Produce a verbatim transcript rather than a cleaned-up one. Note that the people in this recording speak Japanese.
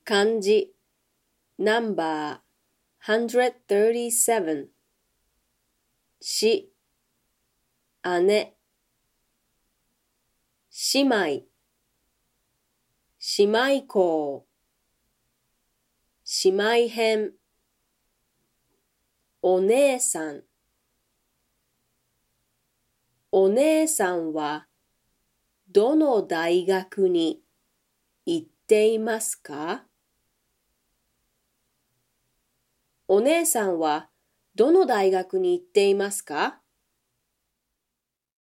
漢字ナンバーひゃくさんじゅうななし、姉、姉妹、姉妹校、姉妹編、お姉さん。お姉さんはどの大学に行っていますか？お姉さんはどの大学に行っていますか？